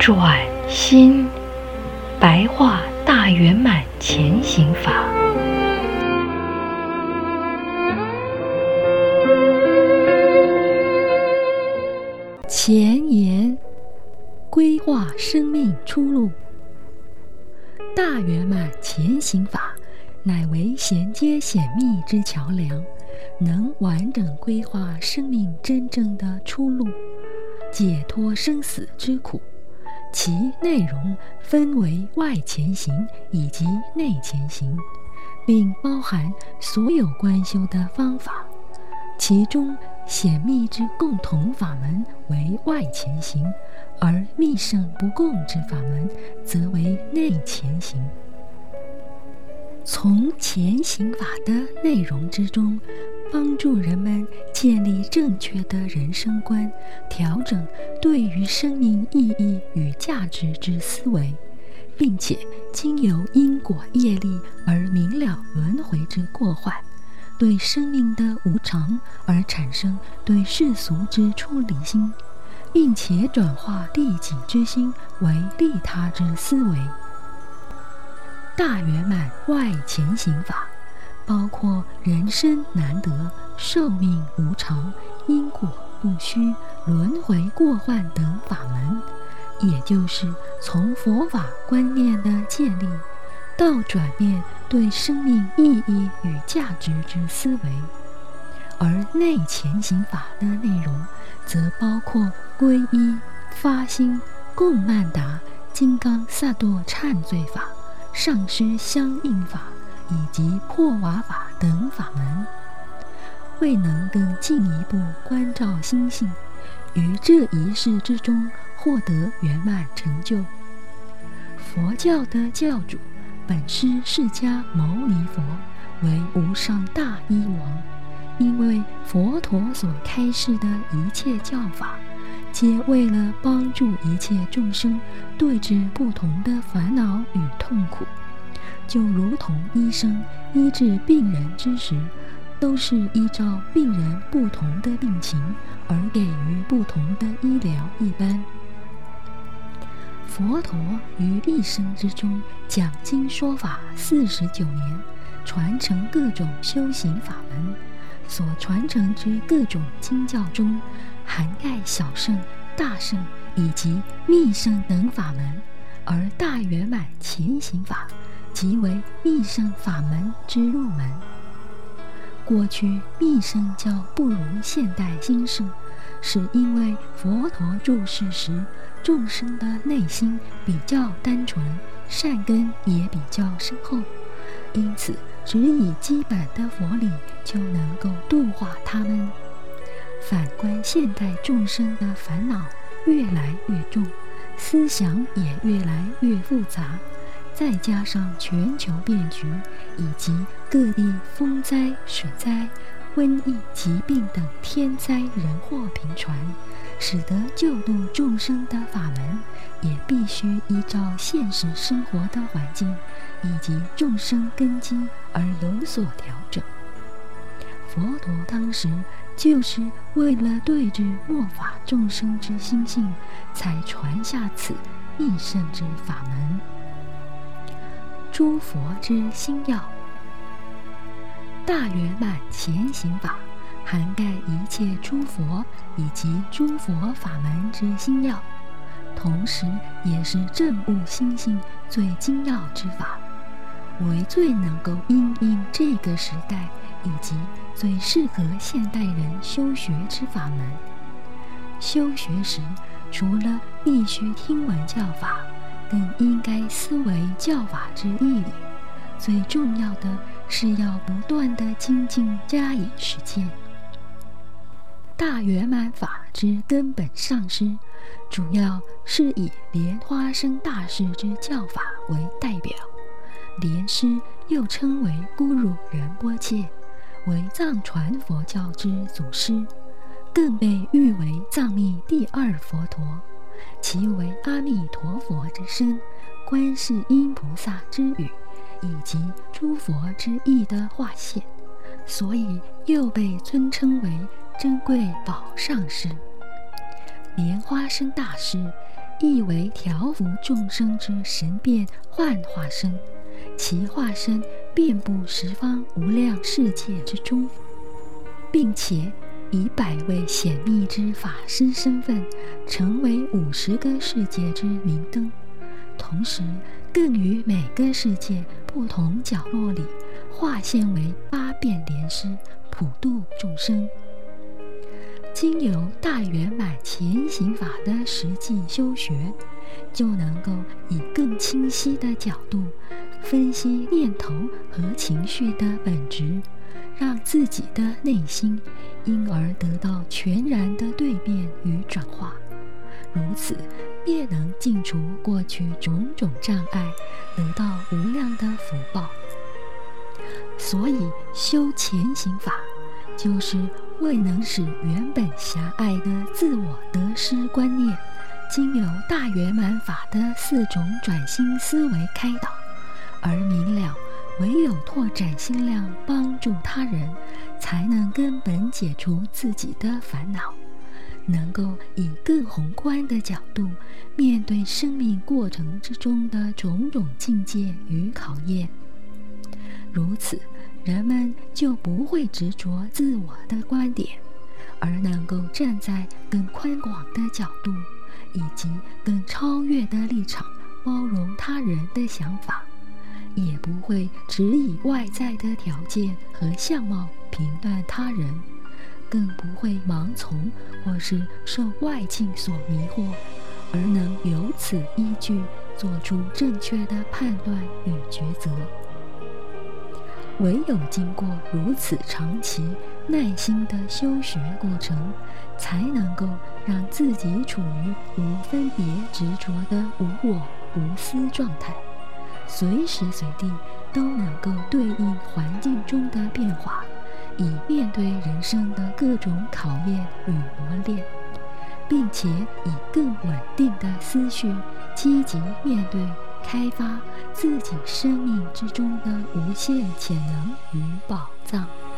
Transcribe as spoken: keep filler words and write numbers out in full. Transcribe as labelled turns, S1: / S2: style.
S1: 转心白话大圆满前行法。前言：规划生命出路。大圆满前行法乃为衔接显密之桥梁，能完整规划生命真正的出路，解脱生死之苦。其内容分为外前行以及内前行，并包含所有观修的方法。其中显密之共同法门为外前行，而密圣不共之法门则为内前行。从前行法的内容之中，帮助人们建立正确的人生观，调整对于生命意义与价值之思维，并且经由因果业力而明了轮回之过患，对生命的无常而产生对世俗之出离心，并且转化利己之心为利他之思维。大圆满外前行法包括人生难得、寿命无常、因果不虚、轮回过患等法门，也就是从佛法观念的建立到转变对生命意义与价值之思维。而内前行法的内容则包括皈依、发心、供曼达、金刚萨埵忏罪法、上师相应法以及破瓦法等法门。为能更进一步关照心性，于这一世之中获得圆满成就。佛教的教主本师释迦牟尼佛为无上大医王，因为佛陀所开示的一切教法皆为了帮助一切众生对治不同的烦恼与痛苦，就如同医生医治病人之时，都是依照病人不同的病情而给予不同的医疗一般。佛陀于一生之中讲经说法四十九年，传承各种修行法门，所传承之各种经教中，涵盖小乘、大乘以及密乘等法门，而大圆满前行法即为密乘法门之入门。过去密乘教不如现代兴盛，是因为佛陀住世时众生的内心比较单纯，善根也比较深厚，因此只以基本的佛理就能够度化他们。反观现代众生的烦恼越来越重，思想也越来越复杂，再加上全球变局以及各地风灾、水灾、瘟疫、疾病等天灾人祸频传，使得救度众生的法门也必须依照现实生活的环境以及众生根基而有所调整。佛陀当时就是为了对治末法众生之心性，才传下此密乘之法门。诸佛之心要。大圆满前行法涵盖一切诸佛以及诸佛法门之心要，同时也是证悟心性最精要之法，为最能够因应这个时代以及最适合现代人修学之法门。修学时，除了必须听闻教法，更应该思维教法之义理，最重要的是要不断的精进加以实践。大圆满法之根本上师，主要是以莲花生大师之教法为代表。莲师又称为咕噜仁波切，为藏传佛教之祖师，更被誉为藏密第二佛陀，其为阿弥陀佛之身、观世音菩萨之语以及诸佛之意的化现，所以又被尊称为珍贵宝上师。莲花生大师亦为调伏众生之神变幻化身，其化身遍布十方无量世界之中，并且以百位显密之法师身份，成为五十个世界之明灯，同时更于每个世界不同角落里化现为八变莲师，普度众生。经由大圆满前行法的实际修学，就能够以更清晰的角度分析念头和情绪的本质，让自己的内心因而得到全然的蜕变与转化，如此便能尽除过去种种障碍，得到无量的福报。所以修前行法，就是为能使原本狭隘的自我得失观念，经由大圆满法的四种转心思维开导，而明了唯有拓展心量，帮助他人，才能根本解除自己的烦恼，能够以更宏观的角度面对生命过程之中的种种境界与考验。如此，人们就不会执着自我的观点，而能够站在更宽广的角度以及更超越的立场，包容他人的想法，也不会只以外在的条件和相貌评断他人，更不会盲从或是受外境所迷惑，而能由此依据做出正确的判断与抉择。唯有经过如此长期耐心的修学过程，才能够让自己处于无分别执着的无我无私状态，随时随地都能够对应环境中的变化，以面对人生的各种考验与磨练，并且以更稳定的思绪积极面对开发自己生命之中的无限潜能与宝藏。